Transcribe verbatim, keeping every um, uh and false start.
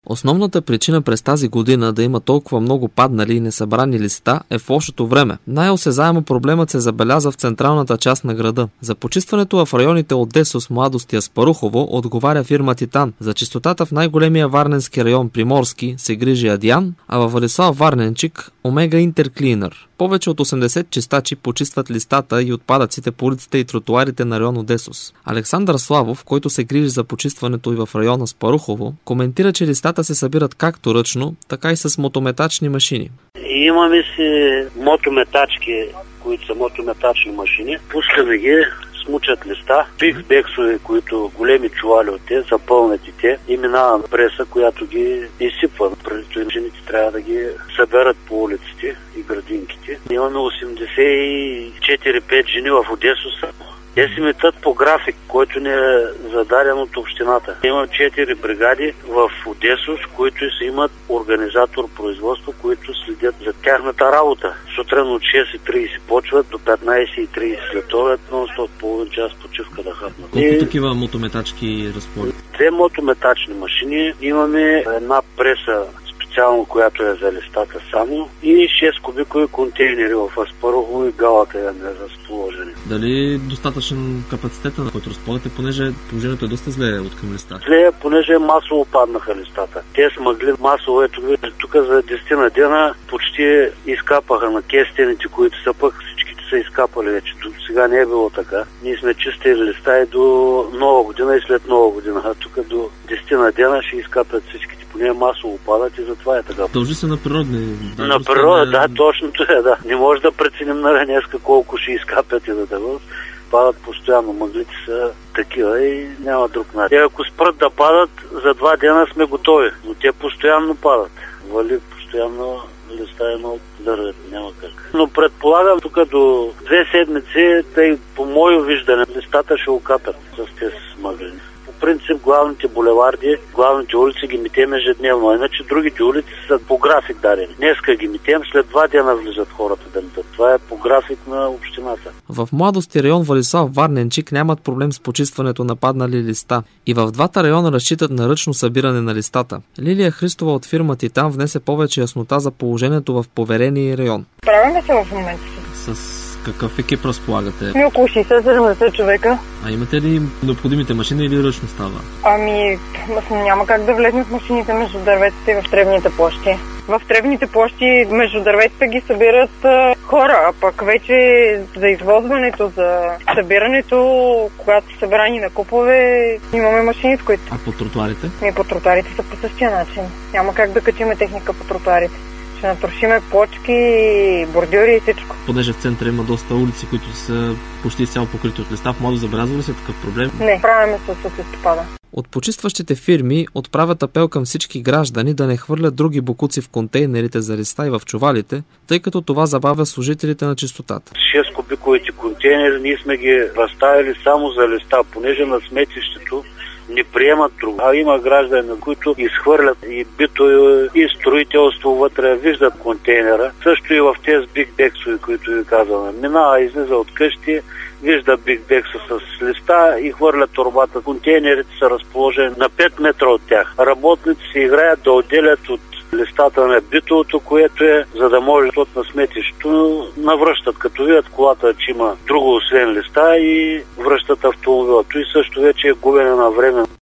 Основната причина през тази година да има толкова много паднали и несъбрани листа е в лошото време. Най-осезаемо проблемът се забеляза в централната част на града. За почистването в районите Одесос, Младост и Аспарухово отговаря фирма Титан. За чистотата в най-големия варненски район Приморски се грижи Адиан, а във Владислав Варненчик Омега Интерклинър. Повече от осемдесет чистачи почистват листата и отпадъците по улиците и тротуарите на район Одесос. Александър Славов, който се грижи за почистването и в района Спарухово, коментира, че листата се събират както ръчно, така и с мотометачни машини. Имаме си мотометачки, които са мотометачни машини. Пускаме ги, смучат листа, биг-бексове, които големи чували от те, са пълнати те и минава преса, която ги изсипва. Преди жените трябва да ги съберат по улиците и градинките. Имаме осемдесет и четири пет жени в Одесос. Те си метат по график, който не е зададен от общината. Има четири бригади в Одесос, които си имат организатор производство, които следят за тяхната работа. Сутрин от шест и трийсет почват до петнайсет и трийсет след обед, нон-стоп половин час почивка да хапнат. Колко и... такива мотометачки разполагат? Две мотометачни машини. Имаме една преса, специално, която е за листата само, и шест кубикови контейнери в Аспарухово и Галата е разположени. Дали достатъчен капацитет, на който разполагате, понеже положението е доста зле от към листа? Зле, понеже масово паднаха листата. Те смъгли масово, ето тук за десет дена почти изкапаха на кестените, които са пък всичките са изкапали вече. Тук сега не е било така. Ние сме чистили листа и до нова година и след нова година. А тук до десет дена ще изкапят всичките. Поне масово падат и затова е така. Дължи се на природни... На природа, да, точното е, да. Не може да преценим на днеска колко ще изкапят и да дадат. Падат постоянно, мъглите са такива и няма друг начин. Те ако спрат да падат, за два дена сме готови, но те постоянно падат. Вали постоянно листа едно държат, няма как. Но предполагам тук до две седмици, тъй по мое виждане, листата ще окапят с тези мъглени. По принцип главните булеварди, главните улици ги метем ежедневно, иначе другите улици са по график дадени. Днеска ги метем, след два дена влизат хората да метат. Това е по график на общината. В Младост и район Владислав Варненчик нямат проблем с почистването на паднали листа. И в двата района разчитат на ръчно събиране на листата. Лилия Христова от фирма Титан внесе повече яснота за положението в поверения район. Правим се в момента. С какъв екип разполагате? Ми около шейсет-седемдесет човека. А имате ли необходимите машини или ръчно става? Ами, няма как да влезем в машините между дърветите и в тревните площи. В тревните площи между дърветите ги събират а, хора, а пък вече за извозването, за събирането, когато са събрани на купове, имаме машини, с които... А по тротуарите? Ми по тротуарите са по същия начин. Няма как да качиме техника по тротуарите. Ще натрошиме плочки, бордюри и всичко. Понеже в центъра има доста улици, които са почти изцяло покрити от листа, в Младост забелязва ли се такъв проблем? Не, правиме се с листопада. От почистващите фирми отправят апел към всички граждани да не хвърлят други бокуци в контейнерите за листа и в чувалите, тъй като това забавя служителите на чистотата. шест кубиковите контейнери ние сме ги разставили само за листа, понеже на сметището не приемат друго. А има граждани, които изхвърлят и бито, и строителство вътре, виждат контейнера. Също и в тези биг-бексове, които ви казваме. Минава, излиза от къщи, вижда биг-бекса с листа и хвърля торбата. Контейнерите са разположени на пет метра от тях. Работници се играят да отделят от листата на битовото, което е, за да може от на сметището навръщат, като видят колата, че има друго освен листа и връщат автомобилът. И също вече е губене на време.